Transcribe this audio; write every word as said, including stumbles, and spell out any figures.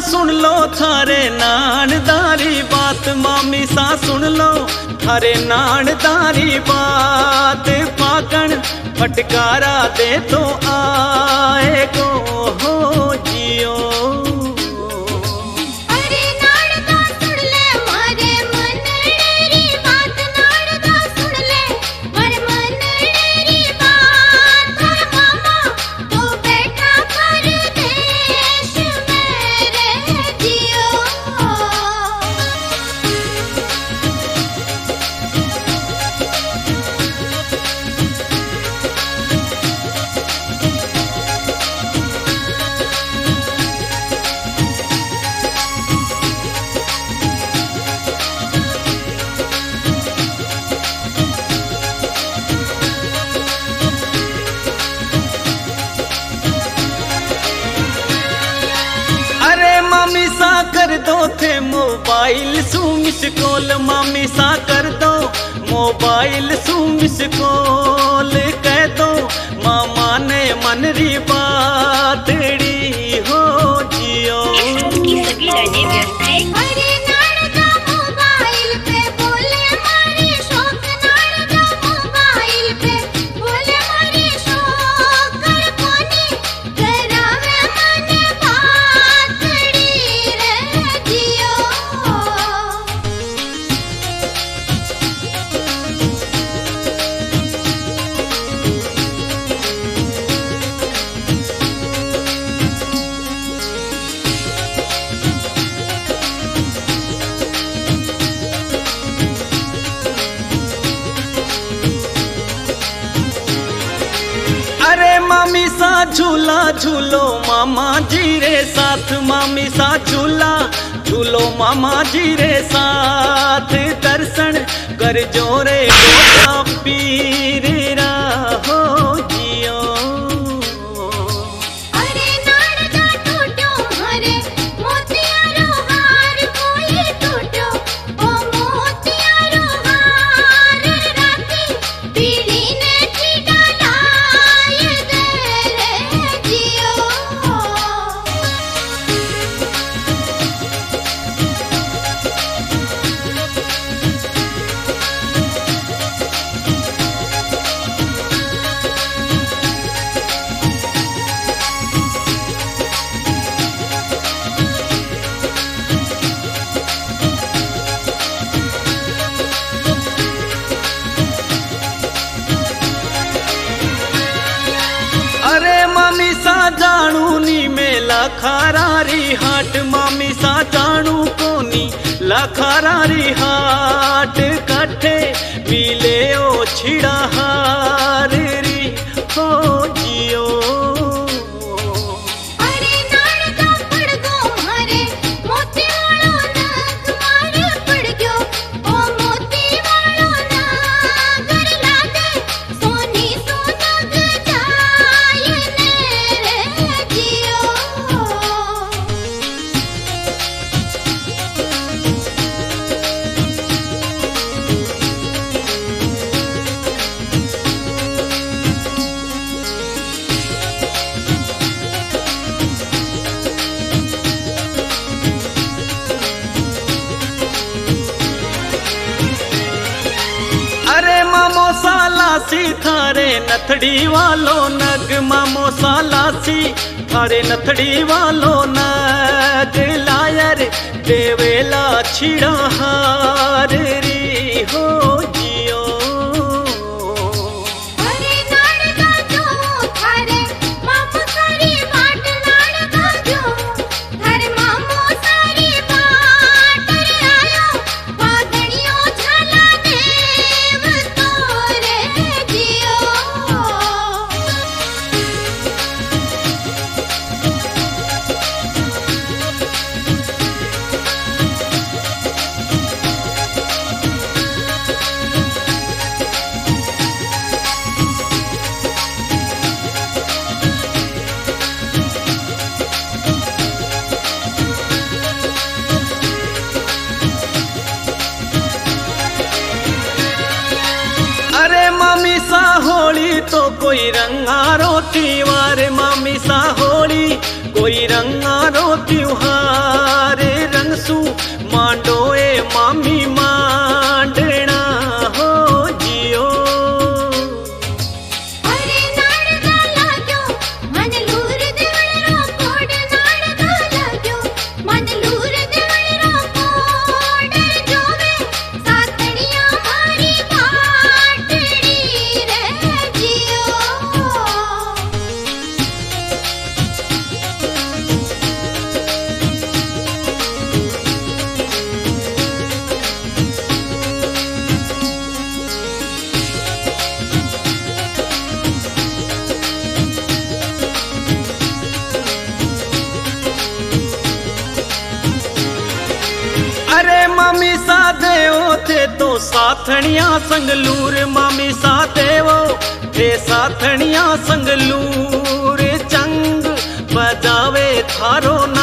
सुन लो थारे नानदारी बात, मामी सा सुन लो थारे नानदारी बात। फाकण फटकारा दे तो आए गो हो जियो। मामी सा कर दो थे मोबाइल सू मिस कॉल, मामी सा कर दो मोबाइल सू मिस कॉल। कह दो मामा ने मन री बातड़ी हो जियो। की सभी लाइनें व्यस्त हैं। अरे मामी सा झूला झूलो मामा जी रे साथ, मामी सा झूला झूलो मामा जी रे साथ। दर्शन कर जोरे गोटा पीर हो जियो। अरे मामी सा जानू नी मेला खारारी हाट, मामी सा जानू कोनी लखारारी हाट। कट्ठे मिले ओ छिड़ा हार री हो जियो। अरे मामो सालासी थारे नथड़ी वालो नग, मामो सालासी थारे नथड़ी वालो नग। लायर देवेला छिड़ा हार री हो जियो। मामी सा होली तो कोई रंगारो त्योहार, मामी सा होली कोई रंगारो त्योहार। देवो थे तो साथणिया संगलूर, मामी सा देवो थे साथणिया संगलूर। चंग बजावे थारो